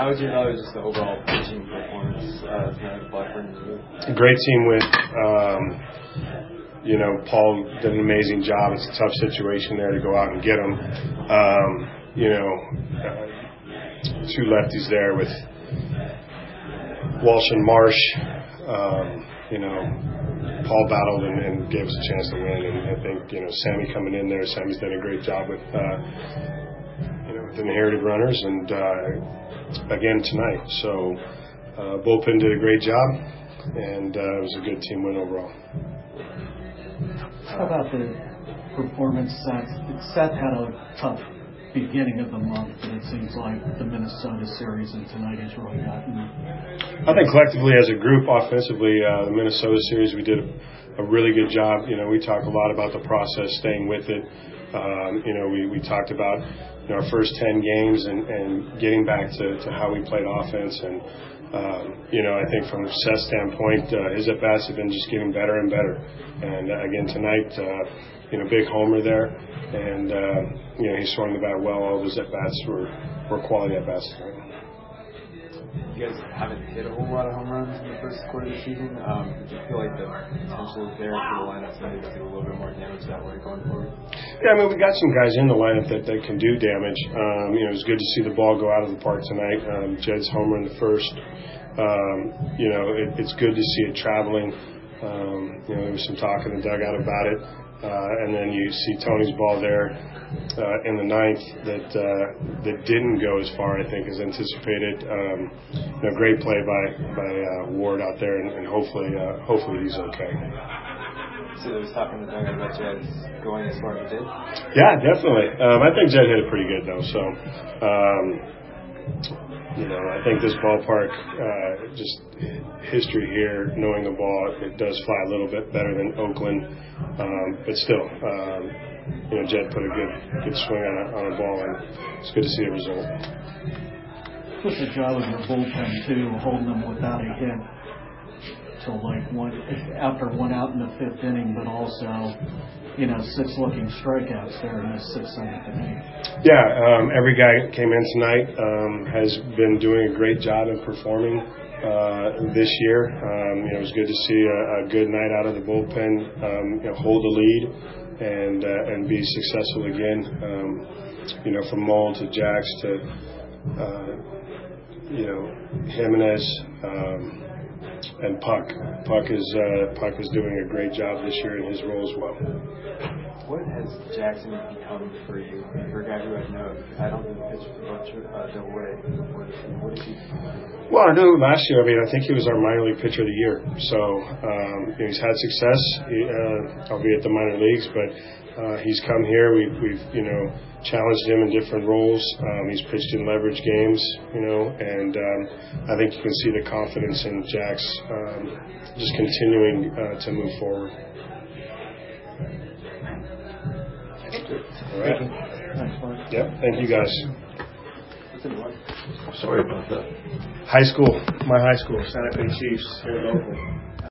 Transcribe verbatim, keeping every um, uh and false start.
How would you evaluate just the overall pitching performance uh, tonight at Blackburn? A great team win. Um, you know, Paul did an amazing job. It's a tough situation there to go out and get them. Um, you know, uh, two lefties there with Walsh and Marsh. Um, you know, Paul battled and, and gave us a chance to win. And I think, you know, Sammy coming in there, Sammy's done a great job with, uh, you know, with inherited runners. And, uh, again, tonight. So, uh, bullpen did a great job, and uh, it was a good team win overall. How about the performance? Seth, Seth had a tough beginning of the month, but it seems like the Minnesota series and tonight he's really gotten. I think collectively as a group, offensively, uh, the Minnesota series, we did a, a really good job. You know, we talk a lot about the process, staying with it. Um, you know, we, we talked about you know, our first ten games and, and getting back to, to how we played offense. And, um, you know, I think from Seth's standpoint, uh, his at-bats have been just getting better and better. And, uh, again, tonight, uh, you know, big homer there. And, uh, you know, he swung the bat well. All those at-bats were, were quality at-bats tonight. You guys haven't hit a whole lot of home runs in the first quarter of the season. Um, did you feel like the potential is there for the lineup tonight to do a little bit more damage that way going forward? Yeah, I mean, we got some guys in the lineup that, that can do damage. Um, you know, it was good to see the ball go out of the park tonight. Um, Jed's homer in the first. Um, you know, it, it's good to see it traveling. Um, you know, there was some talk in the dugout about it. Uh, and then you see Tony's ball there uh, in the ninth that uh, that didn't go as far, I think, as anticipated. Um, you know, great play by by uh, Ward out there, and, and hopefully uh, hopefully he's okay. So there was talk in the dugout about Jed going as far as it did? Yeah, definitely. Um, I think Jed hit it pretty good though. So. Um, You know, I think this ballpark, uh, just history here, knowing the ball, it does fly a little bit better than Oakland, um, but still, um, you know, Jed put a good good swing on a, on a ball, and it's good to see the result. What's the job of your bullpen too, holding them without a hit till like one after one out in the fifth inning, but also, you know, six looking strikeouts there in the sixth, seventh, and eighth. Yeah, um, every guy came in tonight um, has been doing a great job in performing uh, this year. Um, you know, it was good to see a, a good night out of the bullpen, um, you know, hold the lead and uh, and be successful again. Um, you know, from Moll to Jax to uh, you know Jimenez um, and Puck. Puck is uh, Puck is doing a great job this year in his role as well. What has Jackson become for you? For a guy who I know, I don't think pitched for much uh, double A. What, what is he? Well, I know last year, I mean, I think he was our minor league pitcher of the year. So um, you know, he's had success, he, uh, albeit the minor leagues, but uh, he's come here. We've, we've, you know, challenged him in different roles. Um, he's pitched in leverage games, you know, and um, I think you can see the confidence in Jax um, just continuing uh, to move forward. All right. Thanks, Mark. Yep. Thank you, guys. Sorry about that. High school, my high school, Santa Fe Chiefs here in Oakland.